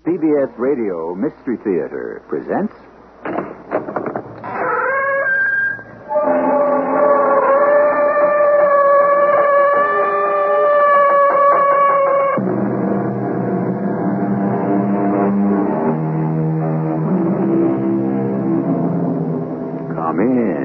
CBS Radio Mystery Theater presents... Come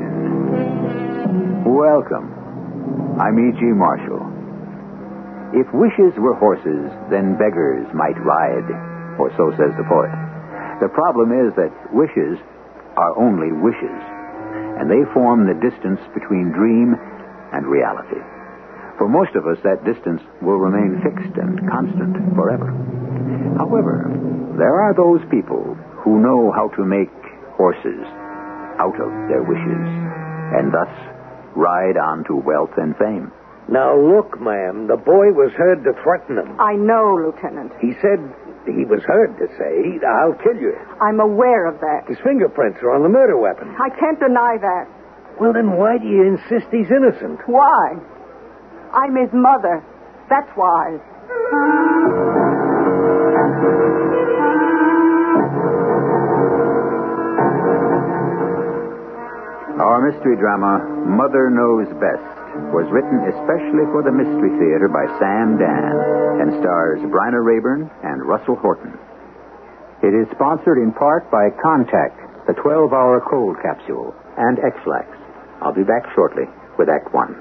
in. Welcome. I'm E.G. Marshall. If wishes were horses, then beggars might ride, or so says the poet. The problem is that wishes are only wishes, and they form the distance between dream and reality. For most of us, that distance will remain fixed and constant forever. However, there are those people who know how to make horses out of their wishes, and thus ride on to wealth and fame. Now, look, ma'am, the boy was heard to threaten him. I know, Lieutenant. He said he was heard to say, I'll kill you. I'm aware of that. His fingerprints are on the murder weapon. I can't deny that. Well, then why do you insist he's innocent? Why? I'm his mother. That's why. Our mystery drama, Mother Knows Best, was written especially for the Mystery Theater by Sam Dan and stars Bryna Rayburn and Russell Horton. It is sponsored in part by Contact, the 12-hour cold capsule, and X-Lax. I'll be back shortly with Act One.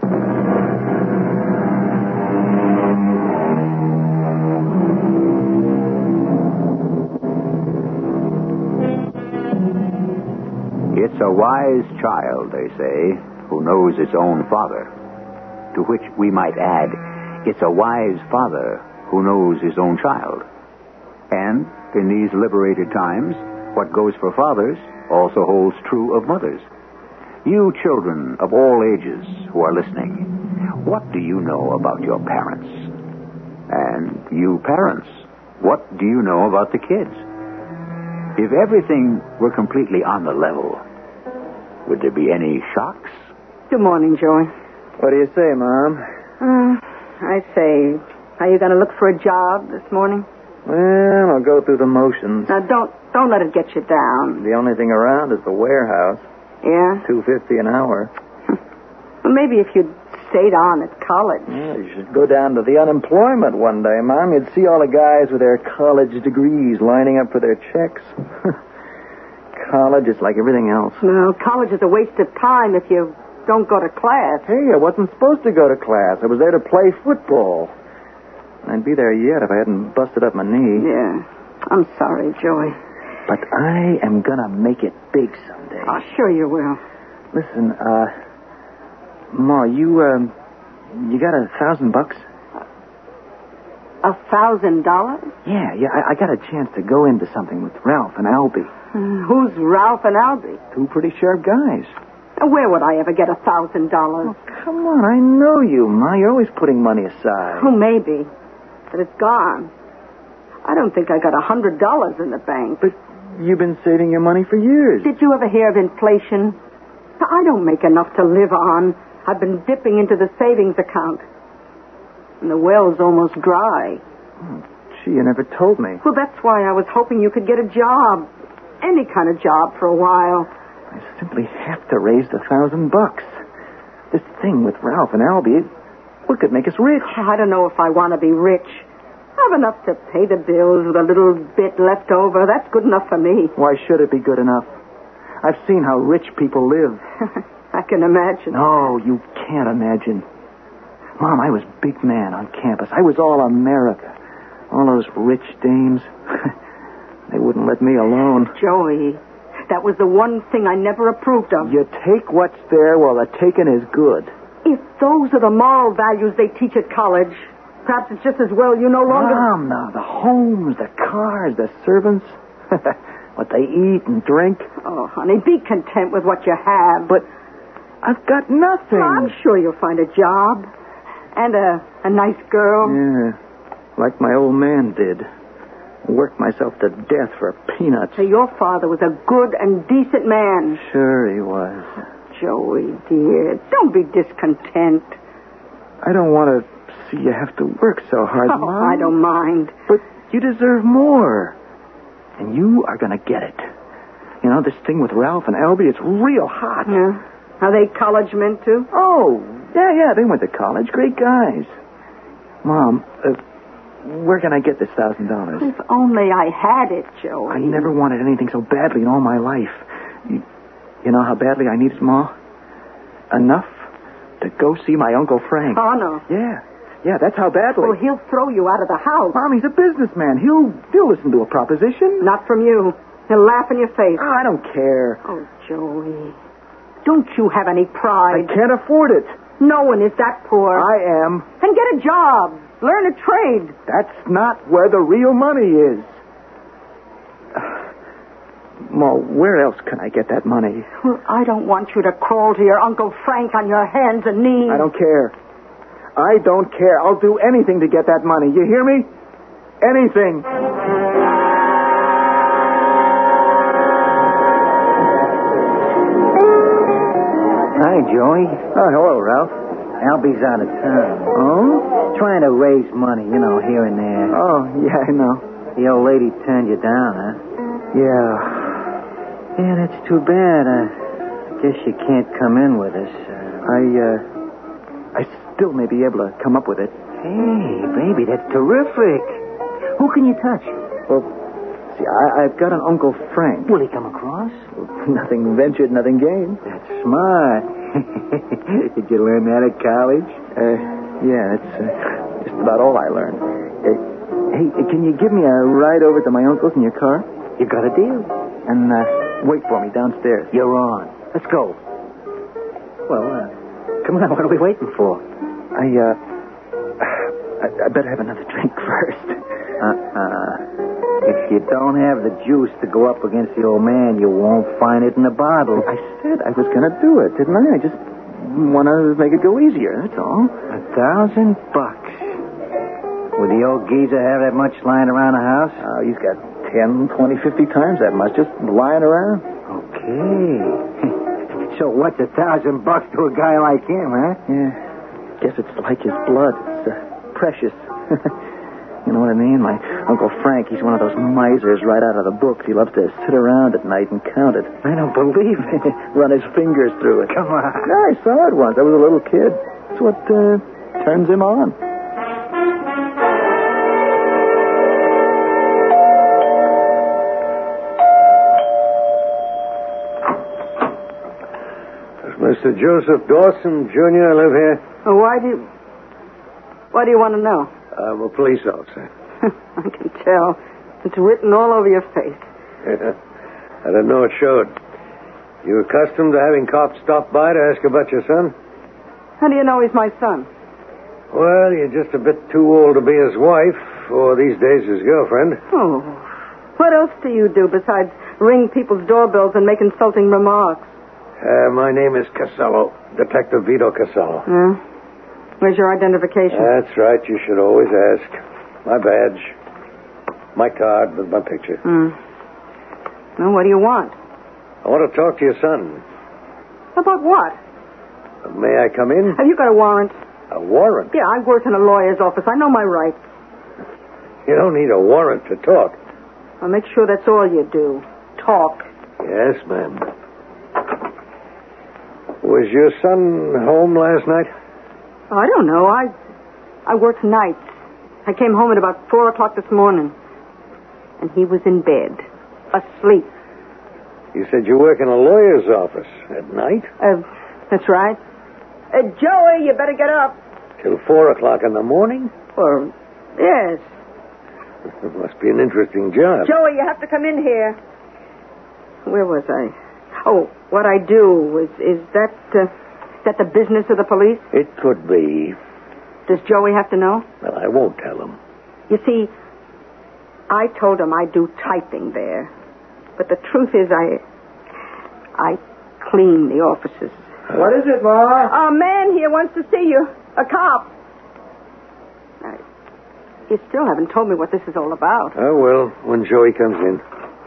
It's a wise child, they say, who knows its own father. To which we might add, it's a wise father who knows his own child. And in these liberated times, what goes for fathers also holds true of mothers. You children of all ages who are listening, what do you know about your parents? And you parents, what do you know about the kids? If everything were completely on the level, would there be any shocks? Good morning, Joey. What do you say, Mom? I say, are you going to look for a job this morning? Well, I'll go through the motions. Now, don't let it get you down. The only thing around is the warehouse. Yeah? $2.50 an hour. Well, maybe if you'd stayed on at college. Yeah, you should go down to the unemployment one day, Mom. You'd see all the guys with their college degrees lining up for their checks. College is like everything else. No, college is a waste of time if you don't go to class. Hey, I wasn't supposed to go to class. I was there to play football. I'd be there yet if I hadn't busted up my knee. Yeah. I'm sorry, Joey. But I am gonna make it big someday. Oh, sure you will. Listen, Ma, you got $1,000? $1,000? Yeah, I got a chance to go into something with Ralph and Albie. Who's Ralph and Albie? Two pretty sharp guys. Where would I ever get $1,000? Oh, come on, I know you, Ma. You're always putting money aside. Oh, maybe. But it's gone. I don't think I got $100 in the bank. But you've been saving your money for years. Did you ever hear of inflation? I don't make enough to live on. I've been dipping into the savings account. And the well's almost dry. Oh, gee, you never told me. Well, that's why I was hoping you could get a job. Any kind of job for a while. I simply have to raise the $1,000. This thing with Ralph and Albie, what could make us rich? I don't know if I want to be rich. I have enough to pay the bills with a little bit left over. That's good enough for me. Why should it be good enough? I've seen how rich people live. I can imagine. No, you can't imagine. Mom, I was big man on campus. I was all America. All those rich dames. They wouldn't let me alone. Joey, that was the one thing I never approved of. You take what's there while the taking is good. If those are the moral values they teach at college, perhaps it's just as well you no longer... Mom, now, the homes, the cars, the servants, what they eat and drink. Oh, honey, be content with what you have. But I've got nothing. Well, I'm sure you'll find a job. And a nice girl. Yeah, like my old man did. Worked myself to death for peanuts. So your father was a good and decent man. Sure he was. Joey, dear, don't be discontent. I don't want to see you have to work so hard, Oh, Mom. I don't mind. But you deserve more. And you are going to get it. You know, this thing with Ralph and Albie, it's real hot. Yeah. Are they college men, too? Oh, yeah, they went to college. Great guys. Mom, where can I get this $1,000? If only I had it, Joey. I never wanted anything so badly in all my life. You know how badly I need it, Ma? Enough to go see my Uncle Frank. Oh, no. Yeah, that's how badly. Well, he'll throw you out of the house. Mom, he's a businessman. He'll listen to a proposition. Not from you. He'll laugh in your face. Oh, I don't care. Oh, Joey. Don't you have any pride? I can't afford it. No one is that poor. I am. Then get a job. Learn a trade. That's not where the real money is. Ma, where else can I get that money? Well, I don't want you to crawl to your Uncle Frank on your hands and knees. I don't care. I don't care. I'll do anything to get that money. You hear me? Anything. Hi, Joey. Oh, hello, Ralph. Albie's out of town. Oh? Trying to raise money, here and there. Oh, yeah, I know. The old lady turned you down, huh? Yeah. Yeah, that's too bad. I guess you can't come in with us. I still may be able to come up with it. Hey, baby, that's terrific. Who can you touch? Well, see, I've got an Uncle Frank. Will he come across? Nothing ventured, nothing gained. That's smart. Did you learn that at college? Yeah, that's just about all I learned. Hey, can you give me a ride over to my uncle's in your car? You got a deal. And wait for me downstairs. You're on. Let's go. Well, come on, what are we waiting for? I better have another drink first. If you don't have the juice to go up against the old man, you won't find it in the bottle. I said I was going to do it, didn't I? I just want to make it go easier, that's all. $1,000. Would the old geezer have that much lying around the house? He's got 10, 20, 50 times that much just lying around. Okay. So what's $1,000 to a guy like him, huh? Yeah. Guess it's like his blood. It's precious. You know what I mean? My Uncle Frank, he's one of those misers right out of the books. He loves to sit around at night and count it. I don't believe it. Run his fingers through it. Come on. Yeah, I saw it once. I was a little kid. That's what turns him on. Does Mr. Joseph Dawson, Jr. live here? Oh, why do you want to know? I'm a police officer. I can tell. It's written all over your face. Yeah. I didn't know it showed. You accustomed to having cops stop by to ask about your son? How do you know he's my son? Well, you're just a bit too old to be his wife, or these days his girlfriend. Oh, what else do you do besides ring people's doorbells and make insulting remarks? My name is Casello, Detective Vito Casello. Yeah? Where's your identification? That's right, you should always ask. My badge, my card with my picture. Well, what do you want? I want to talk to your son. About what? May I come in? Have you got a warrant? A warrant? Yeah, I work in a lawyer's office. I know my rights. You don't need a warrant to talk. I'll make sure that's all you do. Talk. Yes, ma'am. Was your son home last night? Oh, I don't know. I work nights. I came home at about 4 o'clock this morning. And he was in bed, asleep. You said you work in a lawyer's office at night? That's right. Joey, you better get up. Till 4 o'clock in the morning? Or, yes. It must be an interesting job. Joey, you have to come in here. Where was I? Oh, what I do is that the business of the police? It could be. Does Joey have to know? Well, I won't tell him. You see, I told him I do typing there. But the truth is I clean the offices. What is it, Ma? A man here wants to see you. A cop. You still haven't told me what this is all about. Oh, well, when Joey comes in.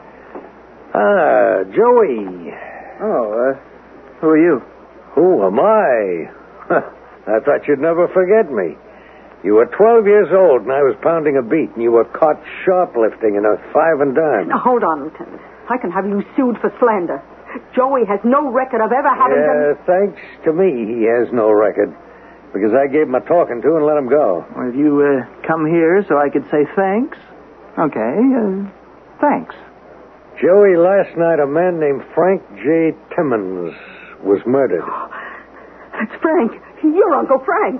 Joey. Oh, who are you? Who am I? I thought you'd never forget me. You were 12 years old, and I was pounding a beat, and you were caught shoplifting in a 5 and dime. Now, hold on, Lieutenant. I can have you sued for slander. Joey has no record of ever having done... Thanks to me, he has no record. Because I gave him a talking to and let him go. Well, have you come here so I could say thanks? Okay, thanks. Joey, last night a man named Frank J. Timmons was murdered. That's Frank. Your Uncle Frank.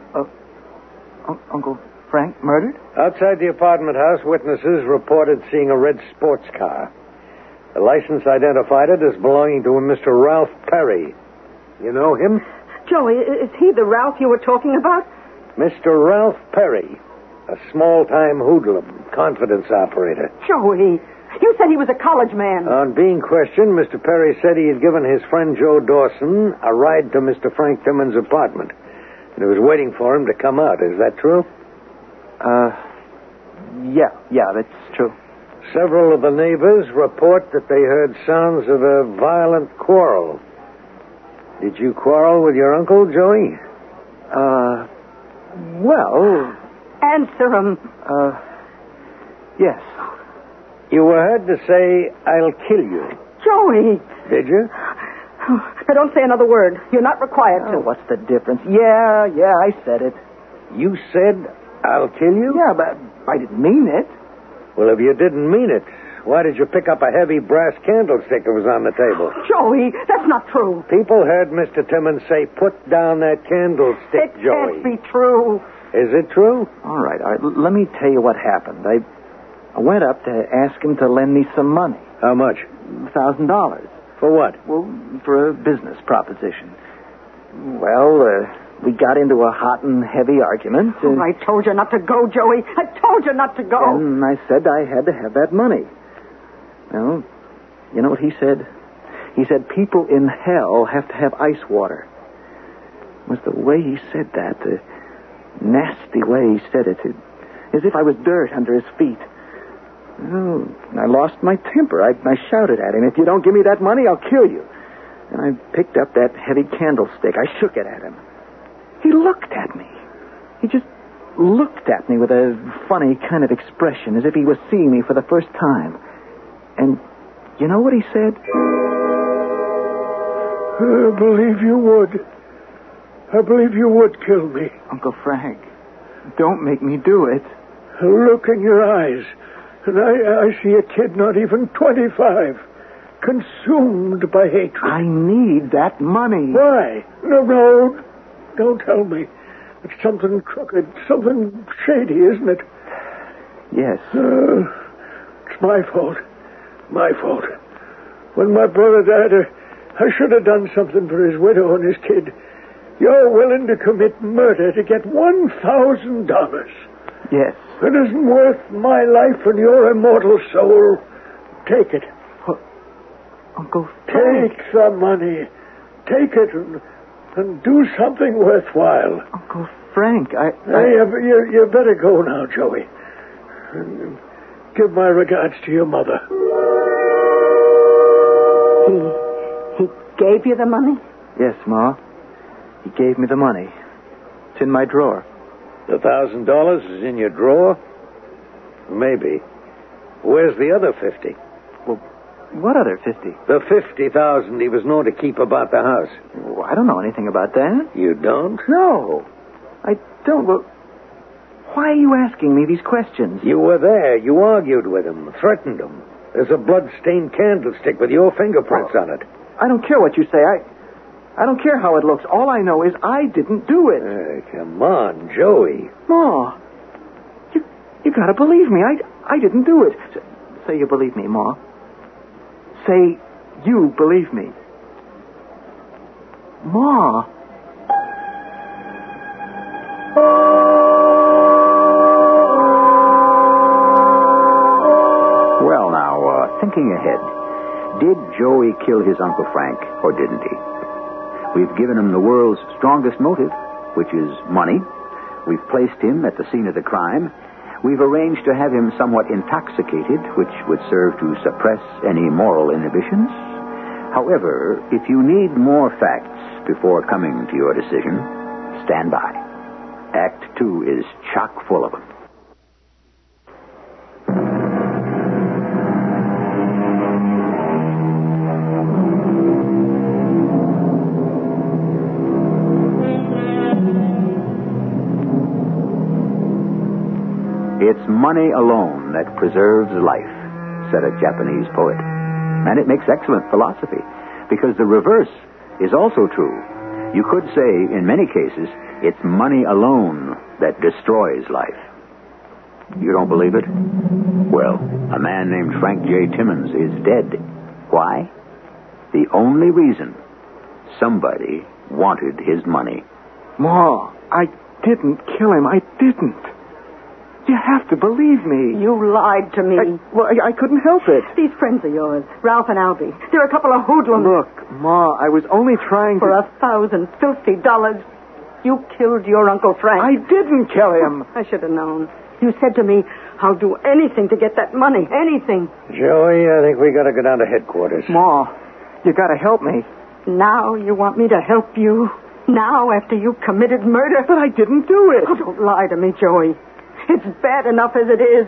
Uncle Frank murdered? Outside the apartment house, witnesses reported seeing a red sports car. The license identified it as belonging to a Mr. Ralph Perry. You know him? Joey, is he the Ralph you were talking about? Mr. Ralph Perry, a small-time hoodlum, confidence operator. Joey, you said he was a college man. On being questioned, Mr. Perry said he had given his friend Joe Dawson a ride to Mr. Frank Timmons' apartment. And he was waiting for him to come out. Is that true? Yeah, that's true. Several of the neighbors report that they heard sounds of a violent quarrel. Did you quarrel with your uncle, Joey? Well... Answer him. Yes. You were heard to say, "I'll kill you." Joey! Did you? Now, don't say another word. You're not required to. What's the difference? Yeah, I said it. You said, "I'll kill you"? Yeah, but I didn't mean it. Well, if you didn't mean it, why did you pick up a heavy brass candlestick that was on the table? Joey, that's not true. People heard Mr. Timmons say, "Put down that candlestick, It Joey." can't be true. Is it true? All right. Let me tell you what happened. I went up to ask him to lend me some money. How much? $1,000. For what? Well, for a business proposition. Well, we got into a hot and heavy argument. Oh, I told you not to go, Joey. I told you not to go. And I said I had to have that money. Well, you know what he said? He said people in hell have to have ice water. It was the way he said that, the nasty way he said it, as if I was dirt under his feet. Oh, I lost my temper. I shouted at him, "If you don't give me that money, I'll kill you." And I picked up that heavy candlestick. I shook it at him. He looked at me. He just looked at me with a funny kind of expression, as if he was seeing me for the first time. And you know what he said? I believe you would. I believe you would kill me. Uncle Frank, don't make me do it. Look in your eyes, and I see a kid not even 25, consumed by hatred. I need that money. Why? No, don't tell me. It's something crooked, something shady, isn't it? Yes. It's my fault. My fault. When my brother died, I should have done something for his widow and his kid. You're willing to commit murder to get $1,000. Yes. It isn't worth my life and your immortal soul. Take it. Well, Uncle Frank. Take the money. Take it and do something worthwhile. Uncle Frank, You better go now, Joey. And give my regards to your mother. He gave you the money? Yes, Ma. He gave me the money. It's in my drawer. The $1,000 is in your drawer? Maybe. Where's the other 50? Well, what other 50? The 50,000 he was known to keep about the house. Well, I don't know anything about that. You don't? No, I don't. Well, why are you asking me these questions? You were there. You argued with him, threatened him. There's a blood-stained candlestick with your fingerprints on it. I don't care what you say. I don't care how it looks. All I know is I didn't do it. Come on, Joey. Ma, you gotta believe me. I didn't do it. Say you believe me, Ma. Say you believe me. Ma. Well, now, thinking ahead, did Joey kill his Uncle Frank, or didn't he? We've given him the world's strongest motive, which is money. We've placed him at the scene of the crime. We've arranged to have him somewhat intoxicated, which would serve to suppress any moral inhibitions. However, if you need more facts before coming to your decision, stand by. Act too, is chock full of them. It's money alone that preserves life, said a Japanese poet. And it makes excellent philosophy, because the reverse is also true. You could say, in many cases, it's money alone that destroys life. You don't believe it? Well, a man named Frank J. Timmons is dead. Why? The only reason: somebody wanted his money. Ma, I didn't kill him. I didn't. You have to believe me. You lied to me. I couldn't help it. These friends of yours, Ralph and Albie, they're a couple of hoodlums. Look, Ma, I was only trying For to... $1,050, you killed your Uncle Frank. I didn't kill him. I should have known. You said to me, I'll do anything to get that money. Anything. Joey, I think we got to go down to headquarters. Ma, you got to help me. Now you want me to help you? Now, after you committed murder? But I didn't do it. Oh, don't lie to me, Joey. It's bad enough as it is.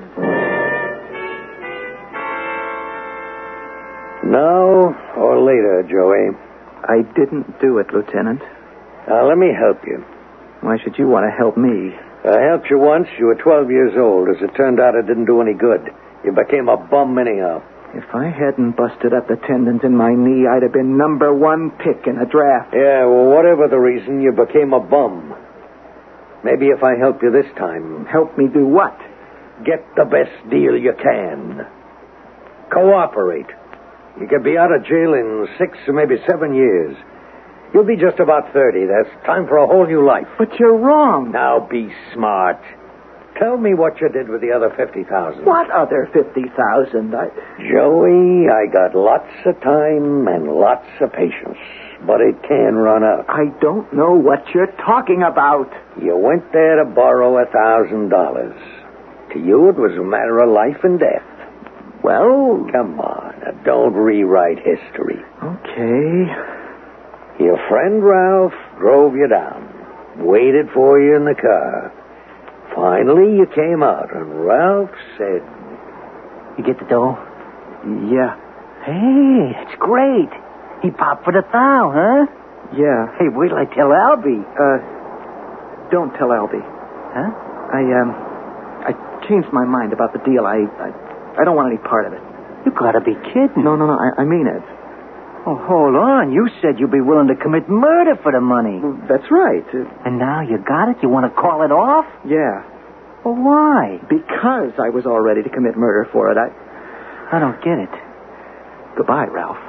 Now or later, Joey. I didn't do it, Lieutenant. Now, let me help you. Why should you want to help me? I helped you once. You were 12 years old. As it turned out, it didn't do any good. You became a bum anyhow. If I hadn't busted up the tendons in my knee, I'd have been number 1 pick in a draft. Yeah, well, whatever the reason, you became a bum. Maybe if I help you this time... Help me do what? Get the best deal you can. Cooperate. You could be out of jail in 6 or maybe 7 years. You'll be just about 30. That's time for a whole new life. But you're wrong. Now be smart. Tell me what you did with the other 50,000. What other 50,000? Joey, I got lots of time and lots of patience. But it can run out. I don't know what you're talking about. You went there to borrow $1,000. To you, it was a matter of life and death. Well... Come on, now don't rewrite history. Okay. Your friend Ralph drove you down, waited for you in the car. Finally, you came out, and Ralph said... You get the dough? Yeah. Hey, it's great. He popped for the thou, huh? Yeah. Hey, wait till I tell Albie. Don't tell Albie. Huh? I changed my mind about the deal. I don't want any part of it. You gotta be kidding. No, I mean it. Oh, hold on. You said you'd be willing to commit murder for the money. Well, that's right. And now you got it? You want to call it off? Yeah. Well, why? Because I was all ready to commit murder for it. I don't get it. Goodbye, Ralph.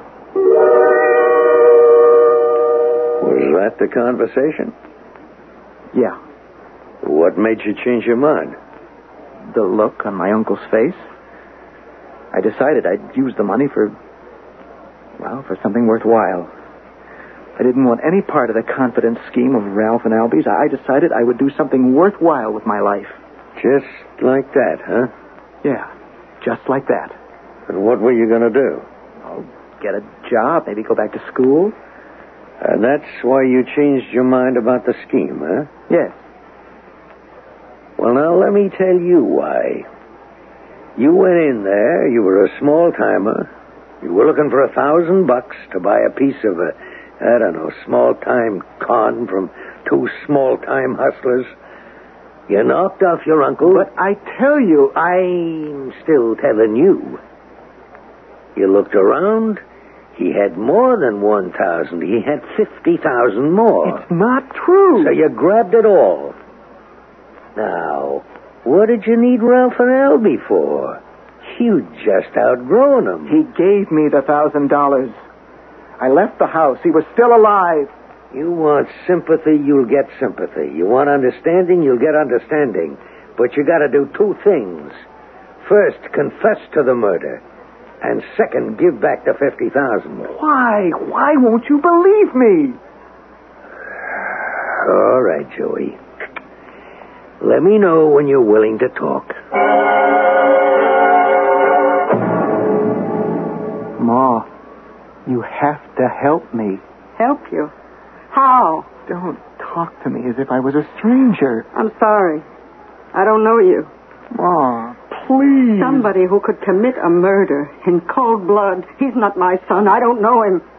Was that the conversation? Yeah. What made you change your mind? The look on my uncle's face. I decided I'd use the money for something worthwhile. I didn't want any part of the confidence scheme of Ralph and Albie's. I decided I would do something worthwhile with my life. Just like that, huh? Yeah, just like that. And what were you going to do? I'll get a job, maybe go back to school. And that's why you changed your mind about the scheme, huh? Yes. Well, now, let me tell you why. You went in there, you were a small-timer. You were looking for $1,000 to buy a piece of small-time con from 2 small-time hustlers. You knocked off your uncle. But I tell you... I'm still telling you. You looked around. He had more than 1,000. He had 50,000 more. It's not true. So you grabbed it all. Now, what did you need Ralph and Albie for? You'd just outgrown him. He gave me the $1,000. I left the house. He was still alive. You want sympathy, you'll get sympathy. You want understanding, you'll get understanding. But you got to do 2 things. First, confess to the murder. And second, give back the 50,000. Why? Why won't you believe me? All right, Joey. Let me know when you're willing to talk. Ma, you have to help me. Help you? How? Don't talk to me as if I was a stranger. I'm sorry. I don't know you. Ma, please. Somebody who could commit a murder in cold blood. He's not my son. I don't know him.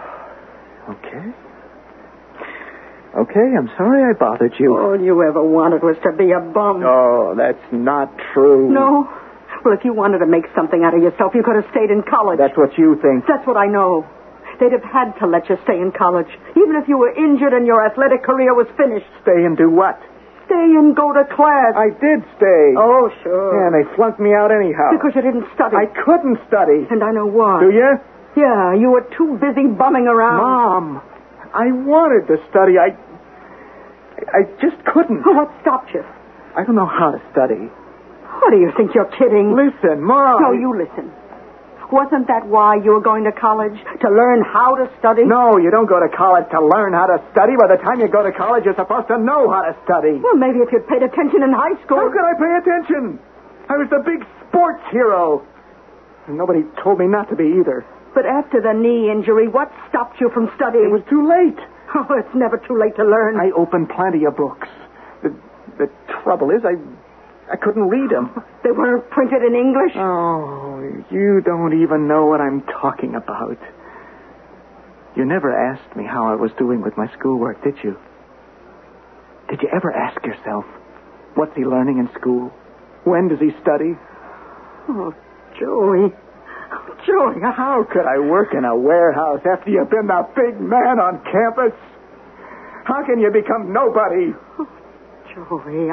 Okay, I'm sorry I bothered you. All you ever wanted was to be a bum. Oh, that's not true. No? Well, if you wanted to make something out of yourself, you could have stayed in college. That's what you think. That's what I know. They'd have had to let you stay in college, even if you were injured and your athletic career was finished. Stay and do what? Stay and go to class. I did stay. Oh, sure. Yeah, and they flunked me out anyhow. Because you didn't study. I couldn't study. And I know why. Do you? Yeah, you were too busy bumming around. Mom, I wanted to study. I just couldn't. What stopped you? I don't know how to study. What do you think? You're kidding? Listen, Mom. No, you listen. Wasn't that why you were going to college? To learn how to study? No, you don't go to college to learn how to study. By the time you go to college, you're supposed to know how to study. Well, maybe if you'd paid attention in high school. How could I pay attention? I was the big sports hero. And nobody told me not to be either. But after the knee injury, what stopped you from studying? It was too late. Oh, it's never too late to learn. I opened plenty of books. The trouble is, I couldn't read them. They weren't printed in English? Oh, you don't even know what I'm talking about. You never asked me how I was doing with my schoolwork, did you? Did you ever ask yourself, what's he learning in school? When does he study? Oh, Joey. Joey, how could I work in a warehouse after you've been the big man on campus? How can you become nobody? Oh, Joey,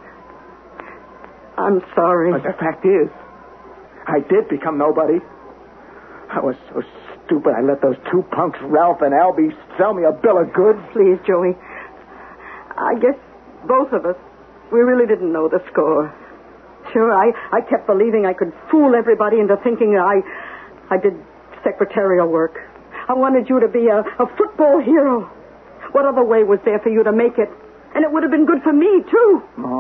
I'm sorry. But the fact is, I did become nobody. I was so stupid I let those two punks, Ralph and Albie, sell me a bill of goods. Please, Joey. I guess both of us, we really didn't know the score. Sure, I kept believing I could fool everybody into thinking I did secretarial work. I wanted you to be a football hero. What other way was there for you to make it? And it would have been good for me, too.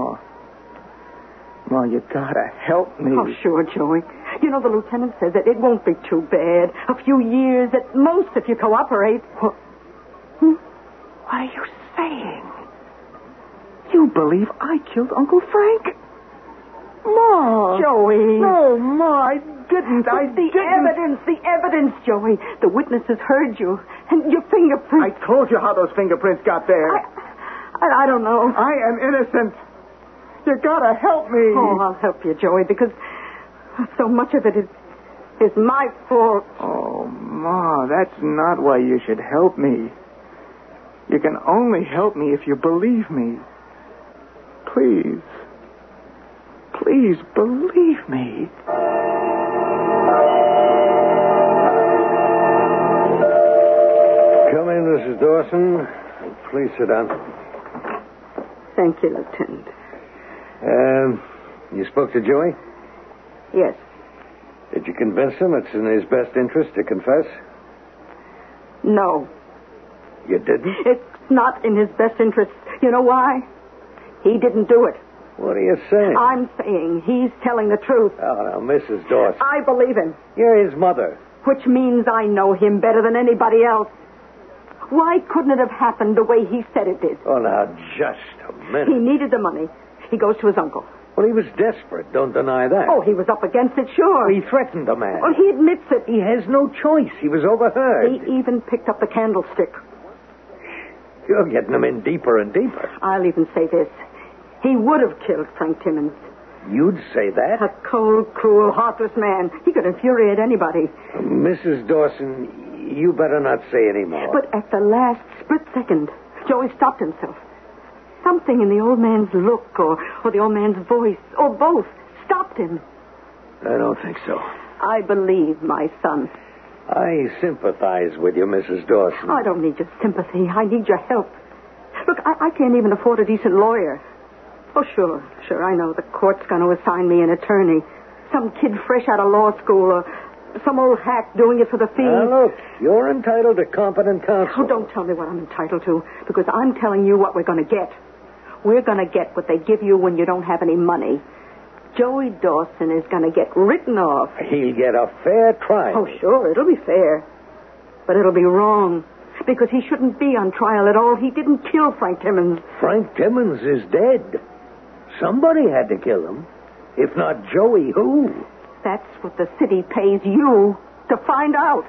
Ma, you gotta help me. Oh, sure, Joey. You know, the lieutenant says that it won't be too bad. A few years at most if you cooperate. What are you saying? You believe I killed Uncle Frank? Ma! Joey. No, Ma, I didn't. The evidence, Joey. The witnesses heard you. And your fingerprints. I told you how those fingerprints got there. I don't know. I am innocent. You gotta help me. Oh, I'll help you, Joey, because so much of it is my fault. Oh, Ma, that's not why you should help me. You can only help me if you believe me. Please. Please believe me. Come in, Mrs. Dawson. Please sit down. Thank you, Lieutenant. You spoke to Joey? Yes. Did you convince him it's in his best interest to confess? No. You didn't? It's not in his best interest. You know why? He didn't do it. What are you saying? I'm saying he's telling the truth. Oh, now, Mrs. Dawson. I believe him. You're his mother. Which means I know him better than anybody else. Why couldn't it have happened the way he said it did? Oh, now, just a minute. He needed the money. He goes to his uncle. Well, he was desperate. Don't deny that. Oh, he was up against it, sure. He threatened the man. Well, he admits it. He has no choice. He was overheard. He even picked up the candlestick. You're getting him in deeper and deeper. I'll even say this. He would have killed Frank Timmons. You'd say that? A cold, cruel, heartless man. He could infuriate anybody. Mrs. Dawson, you better not say any more. But at the last split second, Joey stopped himself. Something in the old man's look or the old man's voice, or both, stopped him. I don't think so. I believe my son. I sympathize with you, Mrs. Dawson. I don't need your sympathy. I need your help. Look, I can't even afford a decent lawyer. Oh, sure, I know. The court's going to assign me an attorney. Some kid fresh out of law school or some old hack doing it for the fee. Now, look, you're entitled to competent counsel. Oh, don't tell me what I'm entitled to, because I'm telling you what we're going to get. We're going to get what they give you when you don't have any money. Joey Dawson is going to get written off. He'll get a fair trial. Oh, sure, it'll be fair. But it'll be wrong. Because he shouldn't be on trial at all. He didn't kill Frank Timmons. Frank Timmons is dead. Somebody had to kill him. If not Joey, who? That's what the city pays you to find out.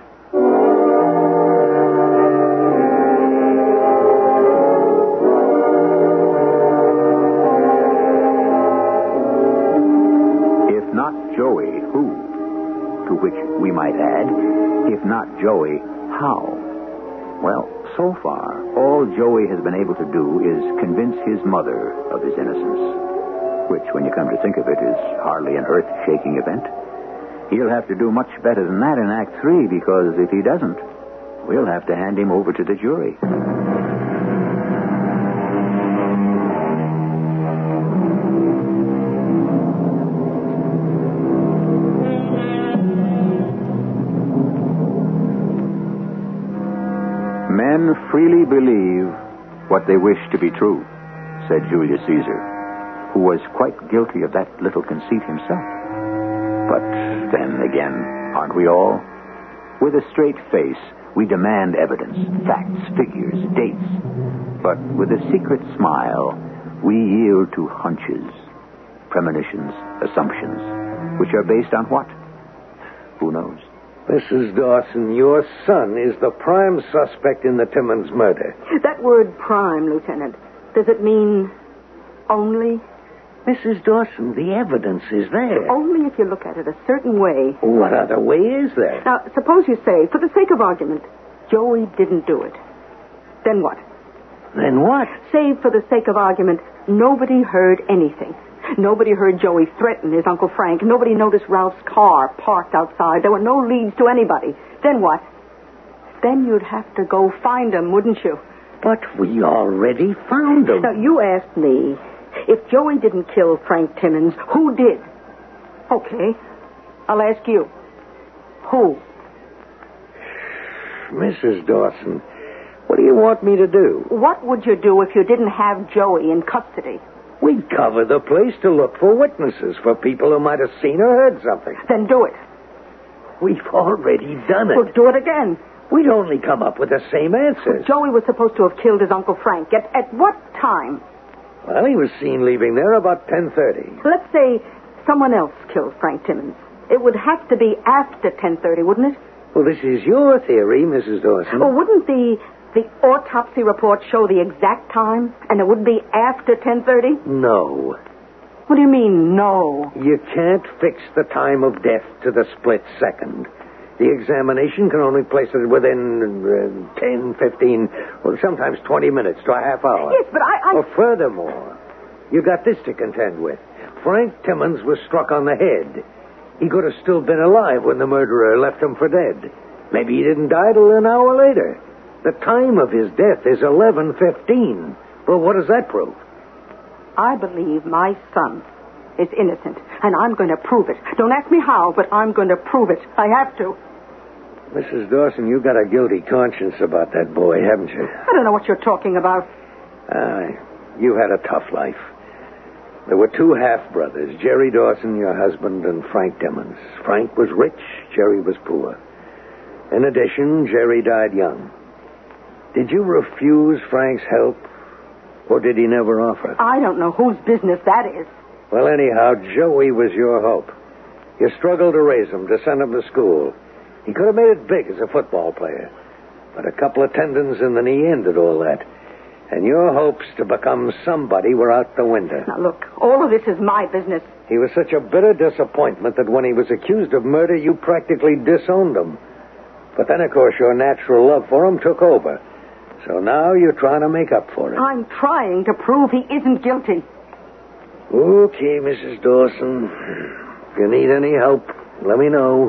If not Joey, who? To which we might add, if not Joey, how? Well, so far, all Joey has been able to do is convince his mother of his innocence. Which, when you come to think of it, is hardly an earth-shaking event. He'll have to do much better than that in Act 3, because if he doesn't, we'll have to hand him over to the jury. Men freely believe what they wish to be true, said Julius Caesar, who was quite guilty of that little conceit himself. But then again, aren't we all? With a straight face, we demand evidence, facts, figures, dates. But with a secret smile, we yield to hunches, premonitions, assumptions, which are based on what? Who knows? Mrs. Dawson, your son is the prime suspect in the Timmons murder. That word prime, Lieutenant, does it mean only? Mrs. Dawson, the evidence is there. Only if you look at it a certain way. What other way is there? Now, suppose you say, for the sake of argument, Joey didn't do it. Then what? Then what? Say, for the sake of argument, nobody heard anything. Nobody heard Joey threaten his Uncle Frank. Nobody noticed Ralph's car parked outside. There were no leads to anybody. Then what? Then you'd have to go find him, wouldn't you? But we already found him. Now, you asked me, if Joey didn't kill Frank Timmons, who did? Okay. I'll ask you. Who? Mrs. Dawson, what do you want me to do? What would you do if you didn't have Joey in custody? We'd cover the place to look for witnesses, for people who might have seen or heard something. Then do it. We've already done it. Well, do it again. We'd only come up with the same answers. Joey was supposed to have killed his Uncle Frank. At what time? Well, he was seen leaving there about 10:30. Let's say someone else killed Frank Timmons. It would have to be after 10:30, wouldn't it? Well, this is your theory, Mrs. Dawson. Well, wouldn't the autopsy report show the exact time? And it would be after 10:30? No. What do you mean, no? You can't fix the time of death to the split second. The examination can only place it within 10, 15, or sometimes 20 minutes to a half hour. Yes, but I... Or furthermore, you got this to contend with. Frank Timmons was struck on the head. He could have still been alive when the murderer left him for dead. Maybe he didn't die till an hour later. The time of his death is 11:15. Well, what does that prove? I believe my son is innocent, and I'm going to prove it. Don't ask me how, but I'm going to prove it. I have to. Mrs. Dawson, you got a guilty conscience about that boy, haven't you? I don't know what you're talking about. You had a tough life. There were two half-brothers, Jerry Dawson, your husband, and Frank Timmons. Frank was rich, Jerry was poor. In addition, Jerry died young. Did you refuse Frank's help, or did he never offer? I don't know whose business that is. Well, anyhow, Joey was your hope. You struggled to raise him, to send him to school. He could have made it big as a football player. But a couple of tendons in the knee ended all that. And your hopes to become somebody were out the window. Now, look, all of this is my business. He was such a bitter disappointment that when he was accused of murder, you practically disowned him. But then, of course, your natural love for him took over. So now you're trying to make up for it. I'm trying to prove he isn't guilty. Okay, Mrs. Dawson. If you need any help, let me know.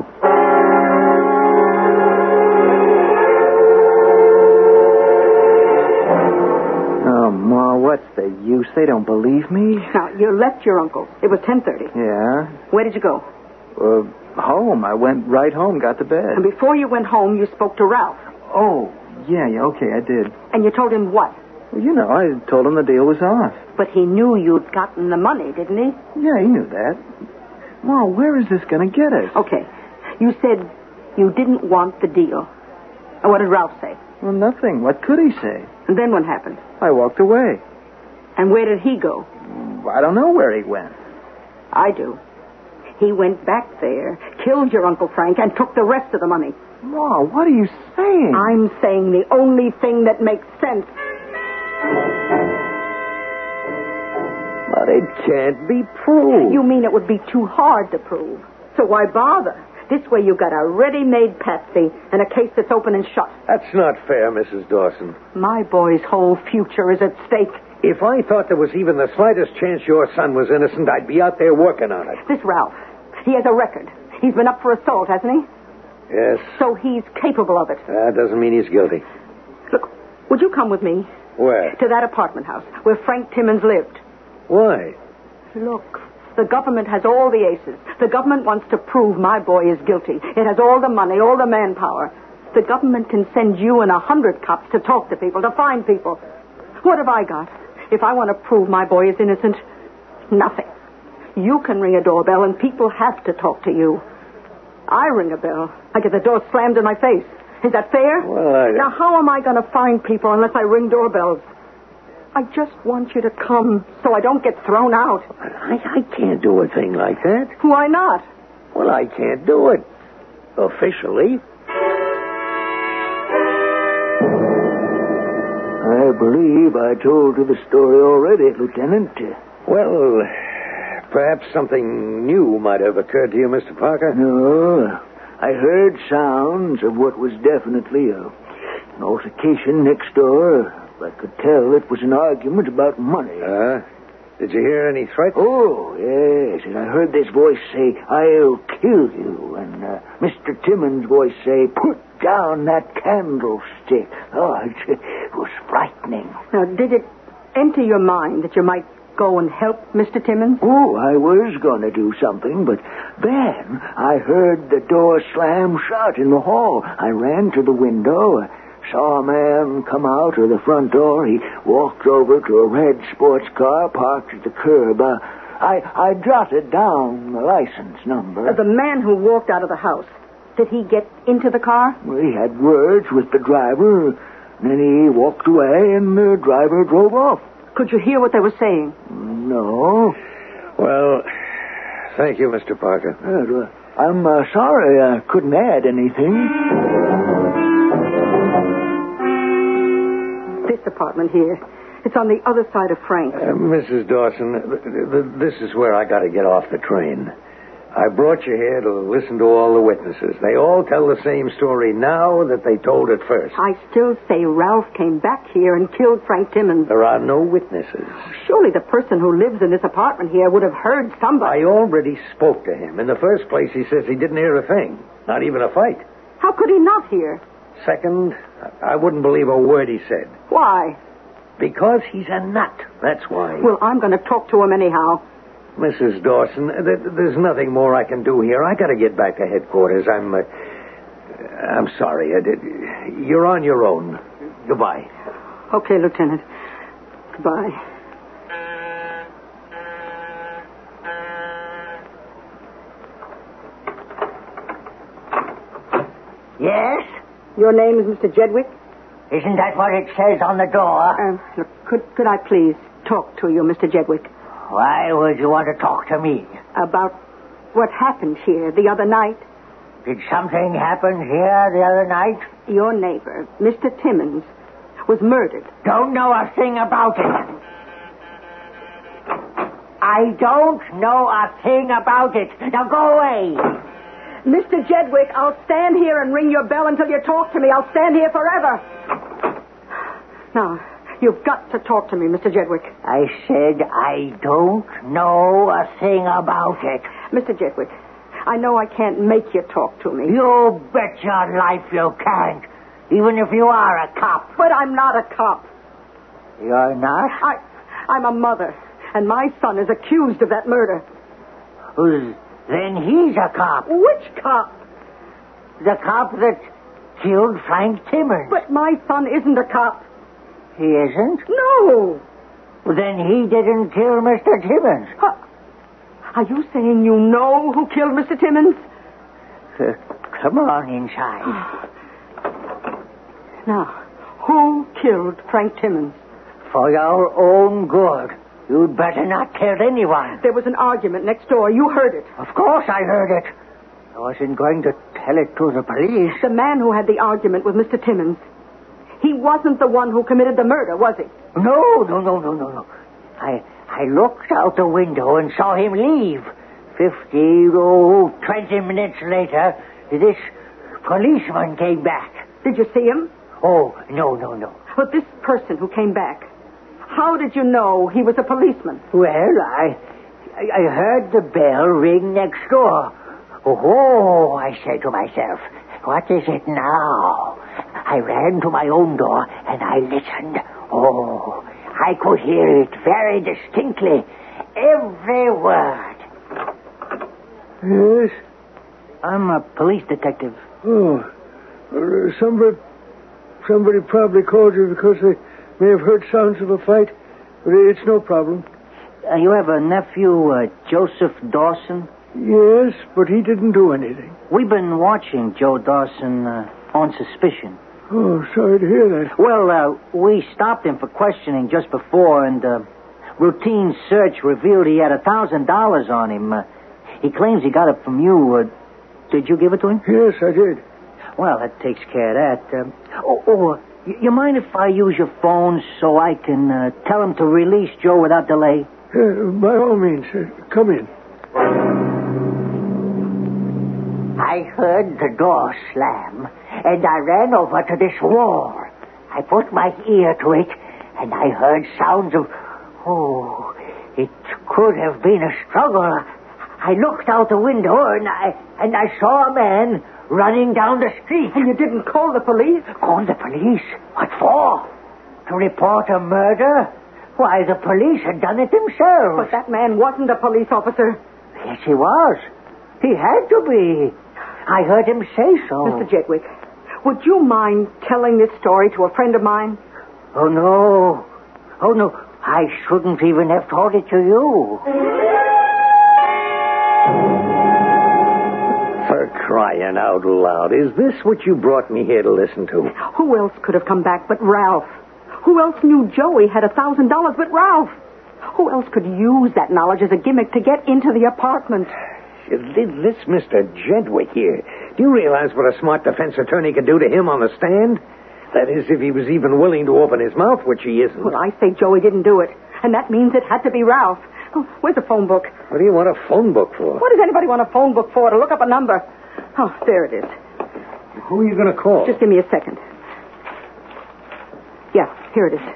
Oh, Ma, what's the use? They don't believe me. Now, you left your uncle. It was 10:30. Yeah. Where did you go? Home. I went right home, got to bed. And before you went home, you spoke to Ralph. Oh, yeah, okay, I did. And you told him what? Well, you know, I told him the deal was off. But he knew you'd gotten the money, didn't he? Yeah, he knew that. Ma, where is this going to get us? Okay. You said you didn't want the deal. And what did Ralph say? Well, nothing. What could he say? And then what happened? I walked away. And where did he go? I don't know where he went. I do. He went back there, killed your Uncle Frank, and took the rest of the money. Ma, what are you saying? I'm saying the only thing that makes sense. But it can't be proved. You mean it would be too hard to prove? So why bother? This way you got a ready-made patsy and a case that's open and shut. That's not fair, Mrs. Dawson. My boy's whole future is at stake. If I thought there was even the slightest chance your son was innocent, I'd be out there working on it. This Ralph, he has a record. He's been up for assault, hasn't he? Yes. So he's capable of it. That doesn't mean he's guilty. Look, would you come with me? Where? To that apartment house where Frank Timmons lived. Why? Look, the government has all the aces. The government wants to prove my boy is guilty. It has all the money, all the manpower. The government can send you and 100 cops to talk to people, to find people. What have I got? If I want to prove my boy is innocent, nothing. You can ring a doorbell and people have to talk to you. I ring a bell. I get the door slammed in my face. Is that fair? Well, Now, how am I going to find people unless I ring doorbells? I just want you to come so I don't get thrown out. I can't do a thing like that. Why not? Well, I can't do it. Officially. I believe I told you the story already, Lieutenant. Well, perhaps something new might have occurred to you, Mr. Parker. No, I heard sounds of what was definitely an altercation next door. I could tell it was an argument about money. Did you hear any threats? Oh, yes. And I heard this voice say, "I'll kill you." And Mr. Timmons' voice say, "Put down that candlestick." Oh, it was frightening. Now, did it enter your mind that you might go and help Mr. Timmons? Oh, I was going to do something, but then I heard the door slam shut in the hall. I ran to the window, saw a man come out of the front door. He walked over to a red sports car parked at the curb. I jotted down the license number. The man who walked out of the house, did he get into the car? Well, he had words with the driver. Then he walked away, and the driver drove off. Could you hear what they were saying? No. Well, thank you, Mr. Parker. I'm sorry I couldn't add anything. This apartment here. It's on the other side of Frank's. Mrs. Dawson, this is where I got to get off the train. I brought you here to listen to all the witnesses. They all tell the same story now that they told it first. I still say Ralph came back here and killed Frank Timmons. There are no witnesses. Surely the person who lives in this apartment here would have heard somebody. I already spoke to him. In the first place, he says he didn't hear a thing. Not even a fight. How could he not hear? Second, I wouldn't believe a word he said. Why? Because he's a nut. That's why. Well, I'm going to talk to him anyhow. Mrs. Dawson, there's nothing more I can do here. I got to get back to headquarters. I'm sorry. You're on your own. Goodbye. Okay, Lieutenant. Goodbye. Yes? Your name is Mr. Jedwick? Isn't that what it says on the door? Look, could I please talk to you, Mr. Jedwick? Why would you want to talk to me? About what happened here the other night. Did something happen here the other night? Your neighbor, Mr. Timmons, was murdered. Don't know a thing about it. I don't know a thing about it. Now go away. Mr. Jedwick, I'll stand here and ring your bell until you talk to me. I'll stand here forever. Now, you've got to talk to me, Mr. Jedwick. I said I don't know a thing about it. Mr. Jedwick, I know I can't make you talk to me. You bet your life you can't, even if you are a cop. But I'm not a cop. You're not? I'm a mother, and my son is accused of that murder. Then he's a cop. Which cop? The cop that killed Frank Timmons. But my son isn't a cop. He isn't? No. Then he didn't kill Mr. Timmons. Are you saying you know who killed Mr. Timmons? Come on inside. Now, who killed Frank Timmons? For your own good, you'd better not tell anyone. There was an argument next door. You heard it. Of course I heard it. I wasn't going to tell it to the police. The man who had the argument with Mr. Timmons, he wasn't the one who committed the murder, was he? No. I looked out the window and saw him leave. 20 minutes later, this policeman came back. Did you see him? Oh, no. But this person who came back, how did you know he was a policeman? Well, I heard the bell ring next door. Oh, I said to myself, what is it now? I ran to my own door and I listened. Oh, I could hear it very distinctly. Every word. Yes? I'm a police detective. Oh. Somebody probably called you because they may have heard sounds of a fight. But it's no problem. You have a nephew, Joseph Dawson? Yes, but he didn't do anything. We've been watching Joe Dawson on suspicion. Oh, sorry to hear that. Well, we stopped him for questioning just before, and routine search revealed he had $1,000 on him. He claims he got it from you. Did you give it to him? Yes, I did. Well, that takes care of that. You mind if I use your phone so I can tell him to release Joe without delay? By all means, come in. I heard the door slam, and I ran over to this wall. I put my ear to it, and I heard sounds of... Oh, it could have been a struggle. I looked out the window, and I saw a man running down the street. And you didn't call the police? Call the police? What for? To report a murder? Why, the police had done it themselves. But that man wasn't a police officer. Yes, he was. He had to be. I heard him say so. Mr. Jedwick, would you mind telling this story to a friend of mine? Oh, no. I shouldn't even have told it to you. For crying out loud, is this what you brought me here to listen to? Who else could have come back but Ralph? Who else knew Joey had $1,000 but Ralph? Who else could use that knowledge as a gimmick to get into the apartment? This Mr. Jedwick here, do you realize what a smart defense attorney could do to him on the stand? That is, if he was even willing to open his mouth, which he isn't. Well, I say Joey didn't do it, and that means it had to be Ralph. Oh, where's the phone book? What do you want a phone book for? What does anybody want a phone book for? To look up a number. Oh, there it is. Who are you going to call? Just give me a second. Yeah, here it is.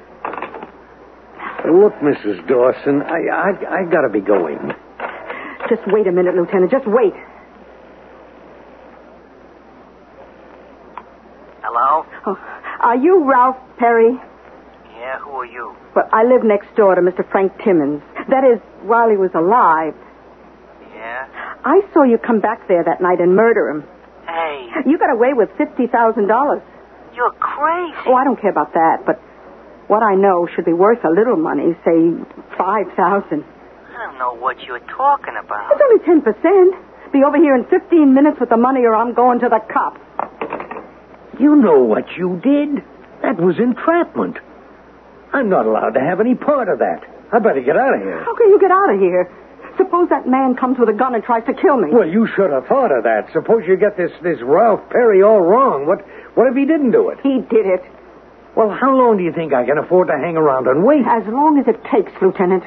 Look, Mrs. Dawson, I got to be going. Just wait a minute, Lieutenant. Just wait. Hello? Oh, are you Ralph Perry? Yeah, who are you? Well, I live next door to Mr. Frank Timmons. That is, while he was alive. Yeah? I saw you come back there that night and murder him. Hey, You got away with $50,000. you're crazy. Oh, I don't care about that, but what I know should be worth a little money, say $5,000. I don't know what you're talking about. It's only 10%. Be over here in 15 minutes with the money or I'm going to the cops. You know what you did. That was entrapment. I'm not allowed to have any part of that. I better get out of here. How can you get out of here? Suppose that man comes with a gun and tries to kill me. Well, you should have thought of that. Suppose you get this Ralph Perry all wrong. What if he didn't do it? He did it. Well, how long do you think I can afford to hang around and wait? As long as it takes, Lieutenant.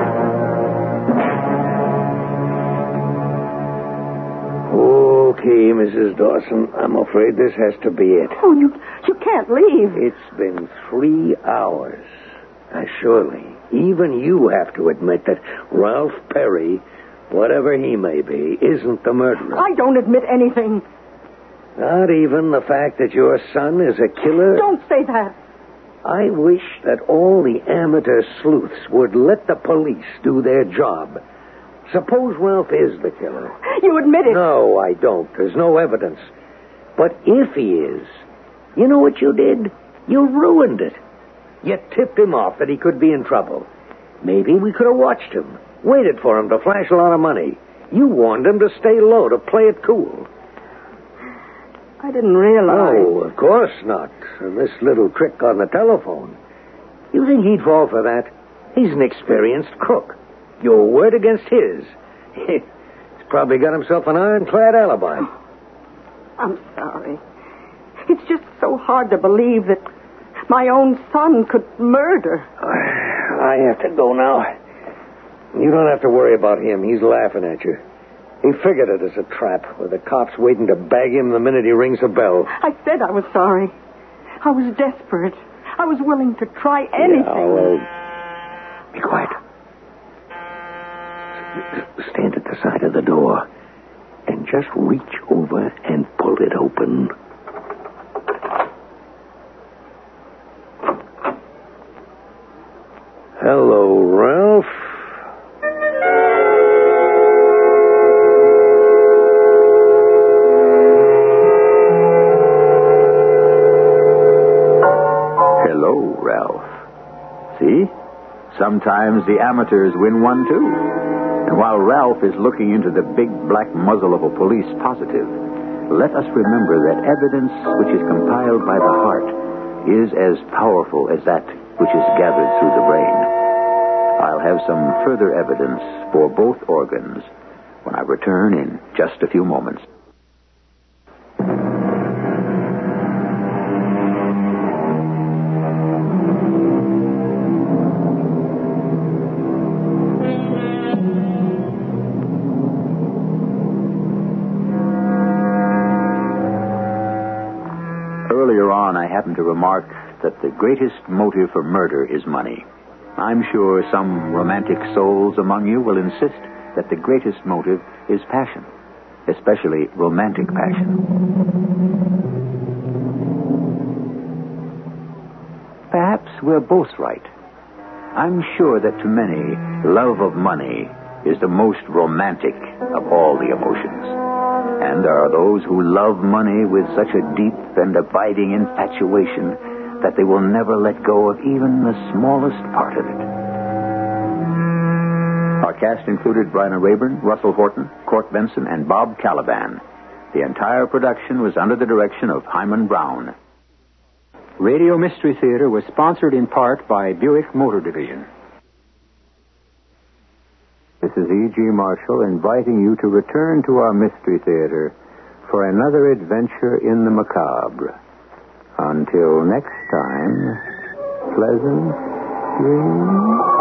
Okay, Mrs. Dawson. I'm afraid this has to be it. Oh, you can't leave. It's been 3 hours. Surely, even you have to admit that Ralph Perry, whatever he may be, isn't the murderer. I don't admit anything. Not even the fact that your son is a killer? Don't say that. I wish that all the amateur sleuths would let the police do their job. Suppose Ralph is the killer. You admit it. No, I don't. There's no evidence. But if he is, you know what you did? You ruined it. You tipped him off that he could be in trouble. Maybe we could have watched him, waited for him to flash a lot of money. You warned him to stay low, to play it cool. I didn't realize. Oh, of course not. And this little trick on the telephone. You think he'd fall for that? He's an experienced crook. Your word against his. He's probably got himself an ironclad alibi. I'm sorry. It's just so hard to believe that my own son could murder. I have to go now. You don't have to worry about him. He's laughing at you. He figured it as a trap, with the cops waiting to bag him the minute he rings a bell. I said I was sorry. I was desperate. I was willing to try anything. Yeah, well, be quiet. Stand at the side of the door and just reach over and pull it open. Hello, Ralph. Hello, Ralph. See? Sometimes the amateurs win one, too. And while Ralph is looking into the big black muzzle of a police positive, let us remember that evidence which is compiled by the heart is as powerful as that which is gathered through the brain. I'll have some further evidence for both organs when I return in just a few moments. Earlier on, I happened to remark that the greatest motive for murder is money. I'm sure some romantic souls among you will insist that the greatest motive is passion, especially romantic passion. Perhaps we're both right. I'm sure that to many, love of money is the most romantic of all the emotions. And there are those who love money with such a deep and abiding infatuation that they will never let go of even the smallest part of it. Our cast included Bryna Rayburn, Russell Horton, Court Benson, and Bob Caliban. The entire production was under the direction of Hyman Brown. Radio Mystery Theater was sponsored in part by Buick Motor Division. This is E.G. Marshall inviting you to return to our Mystery Theater for another adventure in the macabre. Until next time, pleasant dreams.